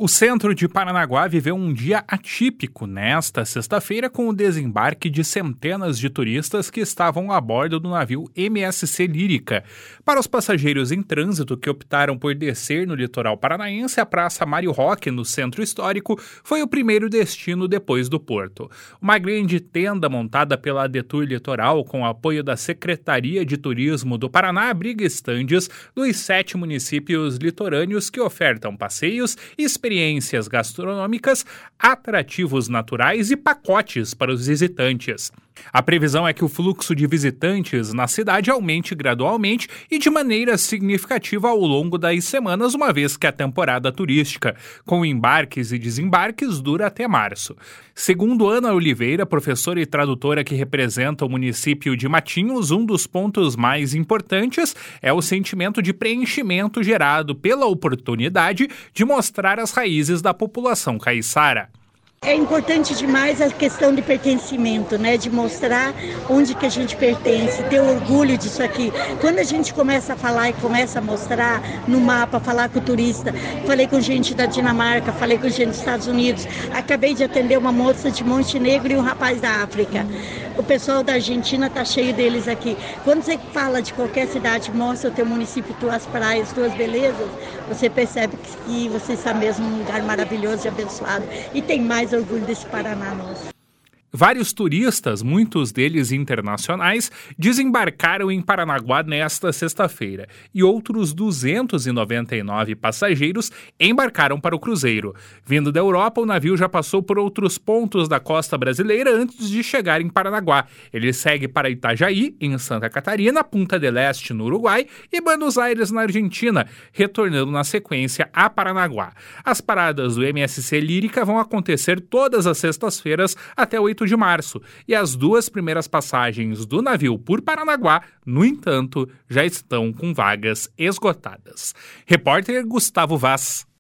O centro de Paranaguá viveu um dia atípico nesta sexta-feira com o desembarque de centenas de turistas que estavam a bordo do navio MSC Lírica. Para os passageiros em trânsito que optaram por descer no litoral paranaense, a Praça Mário Roque, no centro histórico, foi o primeiro destino depois do porto. Uma grande tenda montada pela Detour Litoral, com apoio da Secretaria de Turismo do Paraná, abriga estandes dos 7 municípios litorâneos que ofertam passeios e experiências gastronômicas, atrativos naturais e pacotes para os visitantes. A previsão é que o fluxo de visitantes na cidade aumente gradualmente e de maneira significativa ao longo das semanas, uma vez que a temporada turística, com embarques e desembarques, dura até março. Segundo Ana Oliveira, professora e tradutora que representa o município de Matinhos, um dos pontos mais importantes é o sentimento de preenchimento gerado pela oportunidade de mostrar as raízes da população caiçara. É importante demais a questão de pertencimento, né? De mostrar onde que a gente pertence, ter orgulho disso aqui. Quando a gente começa a falar e começa a mostrar no mapa, falar com o turista, falei com gente da Dinamarca, falei com gente dos Estados Unidos, acabei de atender uma moça de Montenegro e um rapaz da África. O pessoal da Argentina está cheio deles aqui. Quando você fala de qualquer cidade, mostra o teu município, tuas praias, tuas belezas, você percebe que você está mesmo num lugar maravilhoso e abençoado. E tem mais orgulho desse Paraná nosso. Vários turistas, muitos deles internacionais, desembarcaram em Paranaguá nesta sexta-feira e outros 299 passageiros embarcaram para o cruzeiro. Vindo da Europa, o navio já passou por outros pontos da costa brasileira antes de chegar em Paranaguá. Ele segue para Itajaí, em Santa Catarina, Punta del Este, no Uruguai, e Buenos Aires, na Argentina, retornando na sequência a Paranaguá. As paradas do MSC Lírica vão acontecer todas as sextas-feiras até 8 de março, e as 2 primeiras passagens do navio por Paranaguá, no entanto, já estão com vagas esgotadas. Repórter Gustavo Vaz.